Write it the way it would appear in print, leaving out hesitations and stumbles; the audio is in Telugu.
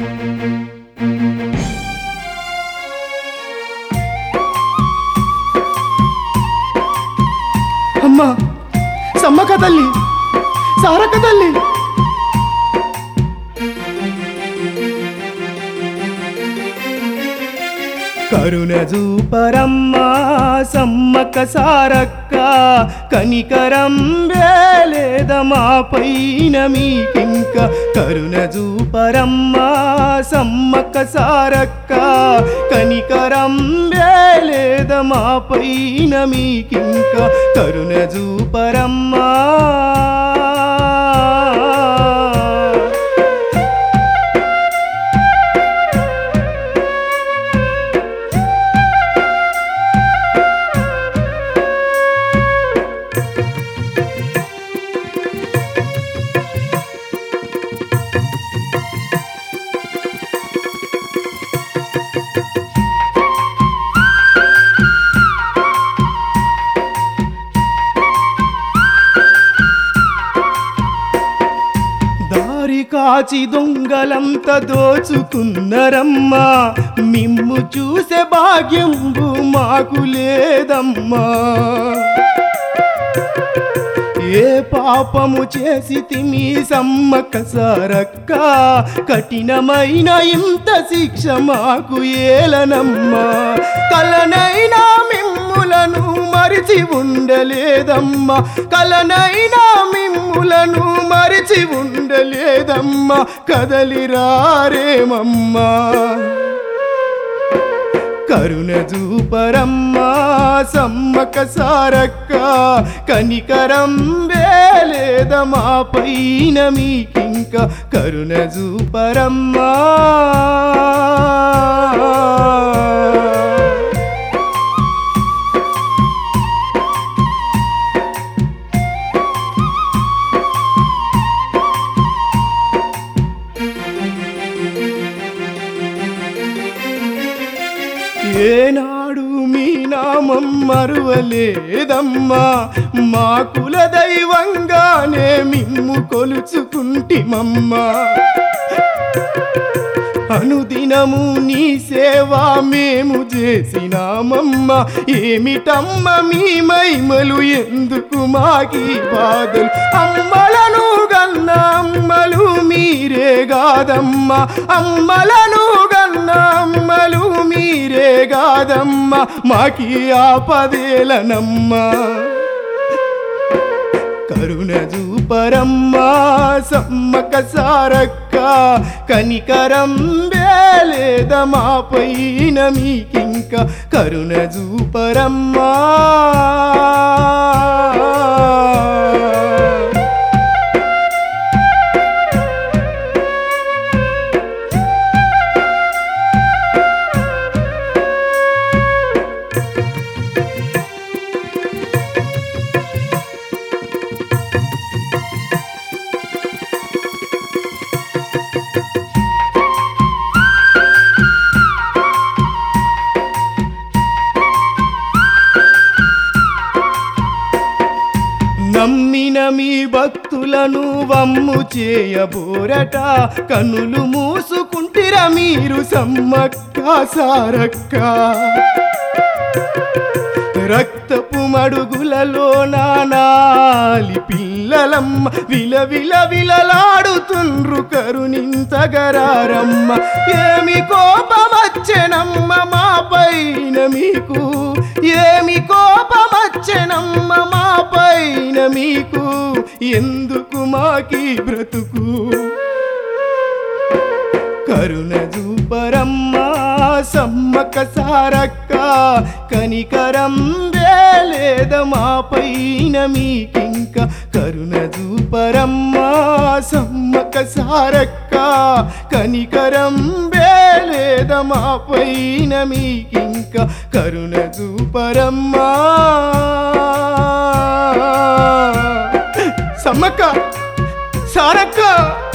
అమ్మా సమ్మక్క తల్లి, సారక్క తల్లి, కరుణ చూపరమ్మా సమ్మక్క సారక్క, కనికరం వేలేదమా పైన మీకింక. కరుణ చూపరమ్మా సమ్మక్క సారక్క, కనికరం వేలేదమా పైన మీకింక. కరుణ చూపరమ్మా. కాచి దొంగలంత దోచుకున్నరమ్మా, మిమ్ము చూసే భాగ్యంబు మాకు లేదమ్మా. ఏ పాపము చేసి తిమి సమ్మక్క సారక్క, కఠినమైన ఇంత శిక్ష మాకు ఏలనమ్మా. కలనైనా మిమ్ములను మరిచి ఉండలేదమ్మా, కలనైనా మిమ్ములను మరిచి ఉండలేదమ్మా. కదలిరారేమమ్మా. కరుణ చూపరమ్మా సమ్మక్క సారక్క, కనికరం వేలేదమా పైన మీకింక. కరుణ చూపరమ్మా. ఏనాడు మీ నామం మరువలేదమ్మా, మా కుల దైవంగానే మిమ్ము కొలుచుకుంటిమమ్మా. అనుదినము నీ సేవ మేము చేసినామమ్మ, ఏమిటమ్మ మీ మహిమలు ఎందుకు మాకి బాధలు. అమ్మలను గన్న అమ్మలు మీరే గాదమ్మ, అమ్మలను గన్న అమ్మలు మీరే గాదమ్మ, మాకి ఆపదేలనమ్మ. కరుణ చూపరమ్మా సమ్మక్క సారక్క, కనికరం వేలేదమా పైన మీకింక. కరుణ చూపరమ్మా. నమ్మిన మీ భక్తులను వమ్ము చేయబోరట, కనులు మూసుకుంటిర మీరు సమ్మక్క సారక్క. రక్తపు మడుగులలో నానాలి పిల్లలమ్మ, విలవిల విలలాడుతుండ్రు కరుణింతగరారమ్మ. ఏమి కోపమచ్చెనమ్మ మా పైన మీకు, ఏమి కోపమచ్చెనమ్మ మా పైన మీకు, ఎందుకు మాకి బ్రతుకు. కరుణ చూపరమ్మా సమ్మక్క సారక్క, కనికరం వేలేదమా పైన మీకింక. కరుణ చూపరమ్మా సమ్మక్క సారక్క, కనికరం వేలేదమా పైన మీకింక. కరుణ చూపరమ్మా. సమ్మక్క సారక్క.